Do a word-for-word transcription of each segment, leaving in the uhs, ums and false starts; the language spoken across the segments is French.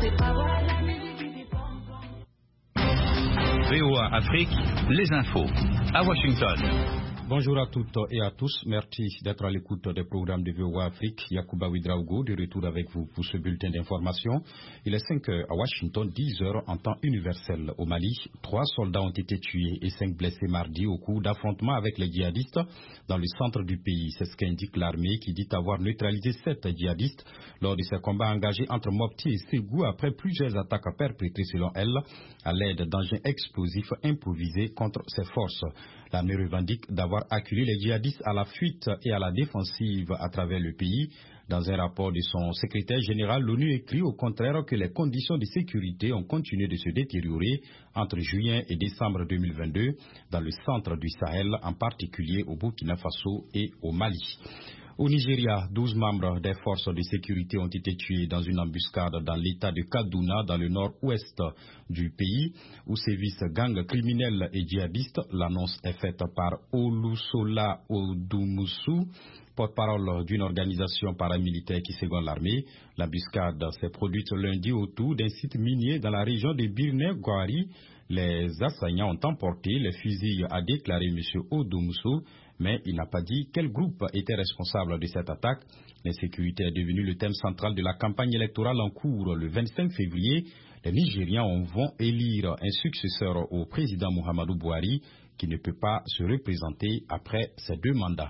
V O A Afrique, les infos, à Washington. Bonjour à toutes et à tous. Merci d'être à l'écoute des programmes de V O A Afrique. Yacouba Ouedraogo, de retour avec vous pour ce bulletin d'information. Il est cinq heures à Washington, dix heures en temps universel. Au Mali, trois soldats ont été tués et cinq blessés mardi au cours d'affrontements avec les djihadistes dans le centre du pays. C'est ce qu'indique l'armée qui dit avoir neutralisé sept djihadistes lors de ces combats engagés entre Mopti et Ségou après plusieurs attaques perpétrées selon elle à l'aide d'engins explosifs improvisés contre ses forces. L'armée revendique d'avoir acculé les djihadistes à la fuite et à la défensive à travers le pays. Dans un rapport de son secrétaire général, l'ONU écrit au contraire que les conditions de sécurité ont continué de se détériorer entre juin et décembre deux mille vingt-deux dans le centre du Sahel, en particulier au Burkina Faso et au Mali. Au Nigeria, douze membres des forces de sécurité ont été tués dans une embuscade dans l'état de Kaduna, dans le nord-ouest du pays, où sévissent gangs criminels et djihadistes. L'annonce est faite par Olusola Odumusu, porte-parole d'une organisation paramilitaire qui seconde l'armée. L'embuscade s'est produite lundi autour d'un site minier dans la région de Birne-Gwari. Les assaillants ont emporté les fusils, a déclaré M. Odumusu, mais il n'a pas dit quel groupe était responsable de cette attaque. L'insécurité est devenue le thème central de la campagne électorale en cours. Le vingt-cinq février, les Nigérians vont élire un successeur au président Muhammadu Buhari qui ne peut pas se représenter après ses deux mandats.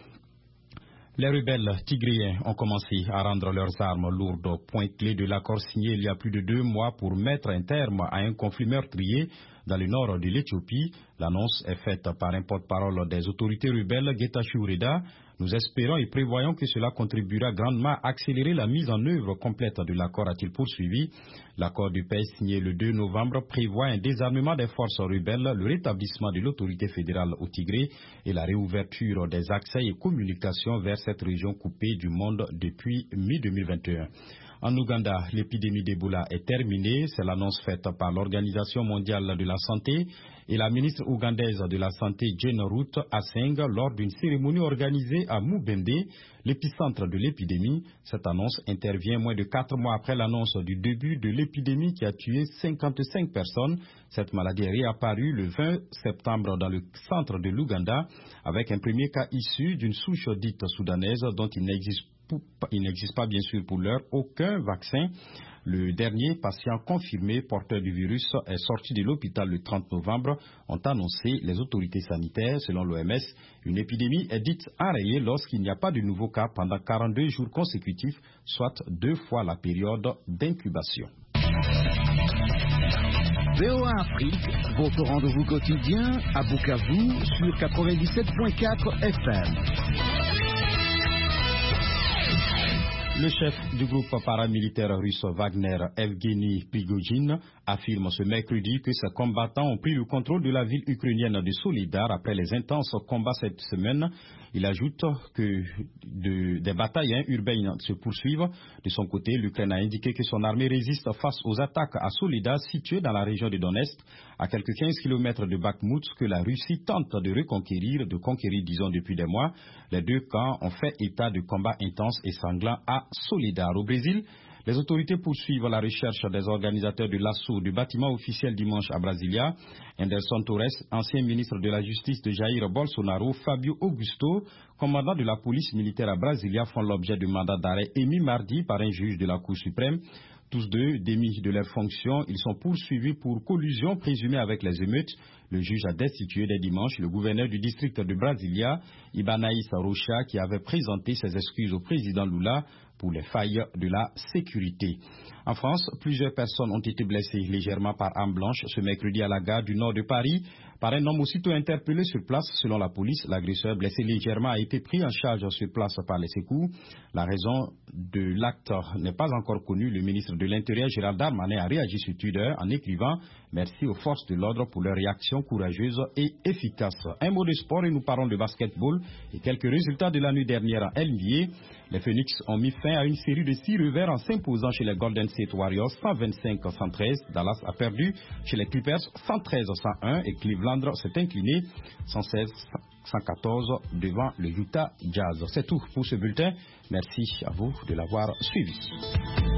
Les rebelles tigréens ont commencé à rendre leurs armes lourdes, point clé de l'accord signé il y a plus de deux mois pour mettre un terme à un conflit meurtrier dans le nord de l'Éthiopie. L'annonce est faite par un porte-parole des autorités rebelles, Getachew Reda. Nous espérons et prévoyons que cela contribuera grandement à accélérer la mise en œuvre complète de l'accord, a-t-il poursuivi. L'accord de paix signé le deux novembre prévoit un désarmement des forces rebelles, le rétablissement de l'autorité fédérale au Tigré et la réouverture des accès et communications vers cette région coupée du monde depuis mai deux mille vingt et un. En Ouganda, l'épidémie d'Ebola est terminée. C'est l'annonce faite par l'Organisation mondiale de la santé et la ministre ougandaise de la Santé, Jane Ruth Aceng, lors d'une cérémonie organisée à Mubende, l'épicentre de l'épidémie. Cette annonce intervient moins de quatre mois après l'annonce du début de l'épidémie qui a tué cinquante-cinq personnes. Cette maladie est réapparue le vingt septembre dans le centre de l'Ouganda avec un premier cas issu d'une souche dite soudanaise dont il n'existe Il n'existe pas bien sûr pour l'heure aucun vaccin. Le dernier patient confirmé porteur du virus est sorti de l'hôpital le trente novembre, ont annoncé les autorités sanitaires. Selon l'O M S, une épidémie est dite enrayée lorsqu'il n'y a pas de nouveaux cas pendant quarante-deux jours consécutifs, soit deux fois la période d'incubation. V O A Afrique, votre rendez-vous quotidien à Bukavu sur quatre-vingt-dix-sept virgule quatre F M. Le chef du groupe paramilitaire russe Wagner, Evgeny Prigojine, affirme ce mercredi que ses combattants ont pris le contrôle de la ville ukrainienne de Solidar après les intenses combats cette semaine. Il ajoute que de, des batailles hein, urbaines se poursuivent. De son côté, l'Ukraine a indiqué que son armée résiste face aux attaques à Solidar, située dans la région de Donetsk, à quelques quinze kilomètres de Bakhmut, que la Russie tente de reconquérir, de conquérir, disons, depuis des mois. Les deux camps ont fait état de combats intenses et sanglants à Solidar. Au Brésil, les autorités poursuivent la recherche des organisateurs de l'assaut du bâtiment officiel dimanche à Brasilia. Anderson Torres, ancien ministre de la Justice de Jair Bolsonaro, Fabio Augusto, commandant de la police militaire à Brasilia, font l'objet de mandats d'arrêt émis mardi par un juge de la Cour suprême. Tous deux, démis de leurs fonctions, ils sont poursuivis pour collusion présumée avec les émeutes. Le juge a destitué dès dimanche le gouverneur du district de Brasilia, Ibanaïs Rocha, qui avait présenté ses excuses au président Lula pour les failles de la sécurité. En France, plusieurs personnes ont été blessées légèrement par arme blanche ce mercredi à la gare du nord de Paris par un homme aussitôt interpellé sur place. Selon la police, l'agresseur blessé légèrement a été pris en charge sur place par les secours. La raison de l'acte n'est pas encore connue. Le ministre de l'Intérieur, Gérald Darmanin, a réagi sur Twitter en écrivant « Merci aux forces de l'ordre pour leur réaction courageuse et efficace ». Un mot de sport et nous parlons de basketball et quelques résultats de la nuit dernière en N B A. Les Phoenix ont mis fin à une série de six revers en s'imposant chez les Golden State Warriors cent vingt-cinq à cent treize. Dallas a perdu chez les Clippers cent treize à cent un et Cleveland s'est incliné cent seize à cent quatorze devant le Utah Jazz. C'est tout pour ce bulletin. Merci à vous de l'avoir suivi.